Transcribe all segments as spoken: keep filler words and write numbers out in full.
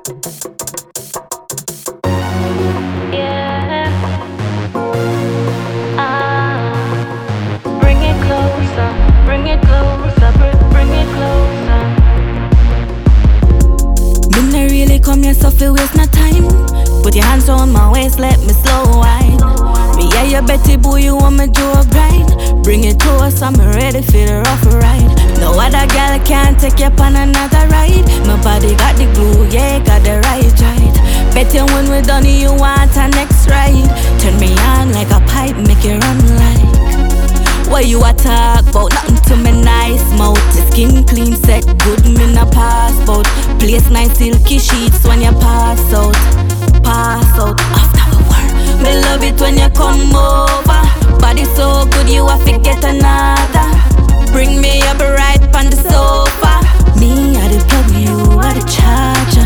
Yeah. Ah. Bring it closer, bring it closer, br- bring it closer. Me no really come here so fi waste no time. Put your hands on my waist, let me slow wine. Me yeah, you Betty boo, you want me do a grind. Bring it close, I'm ready for the rough ride. No other girl can take you on another ride. My body got the glue, yeah, got the right right. Bet you when we're done, you want a next ride. Turn me on like a pipe, make it run like. What you a talk about? Nothing to me nice mouth. The skin clean, set good, me no pass bout. Place nice silky sheets when you pass out. Pass out after the work. Me love it when you come over. Body so good, you a forget another. Bring me up right on the sofa. Me a the plug, you a the charger.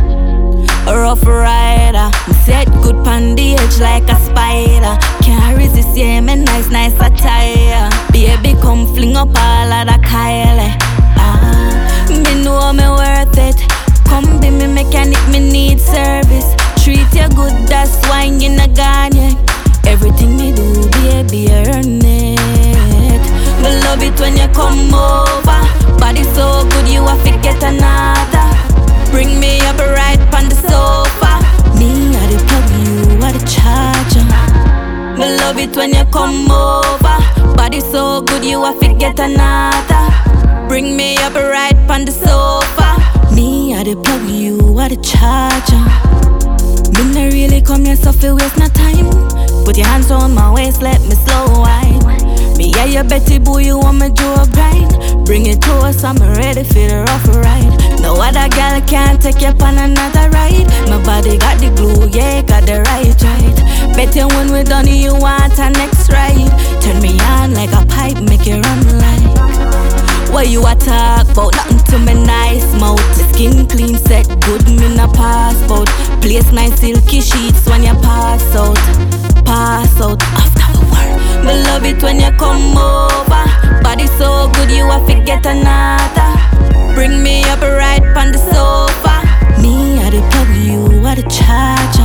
A rough rider, me set good pon the edge like a spider. Can't resist, yeah, me nice, nice attire. Baby, come fling up all of the Kylie. Ah, me know me worth it. Come be me mechanic, me need service. Treat you good, that's why you not gone yet. Everything me do, baby, earn it. Me love it when you come over. Body so good, you a forget another. Bring me up right on the sofa. Me a the plug, you a the charger. Me love it when you come over. Body so good, you a forget another. Bring me up right on the sofa. Me a the plug, you a the charger. Me no really come here so fi waste no time. Put your hands on my waist, let me slow wine. Me yeah, you Betty boo, you want me do a grind. Bring it close, I'm ready for the rough ride. No other girl can take you on another ride. My body got the glue, yeah, got the right right. Bet you when we're done, you want a next ride. Turn me on like a pipe, make it run like. What you a talk about? Nothing to me nice mouth. The skin clean, set good, me no pass bout. Place nice silky sheets when you pass out. Pass out after the work. Me love it when you come over. Body so good, you a forget another. Bring me up right on the sofa. Me a the plug, you a the charger.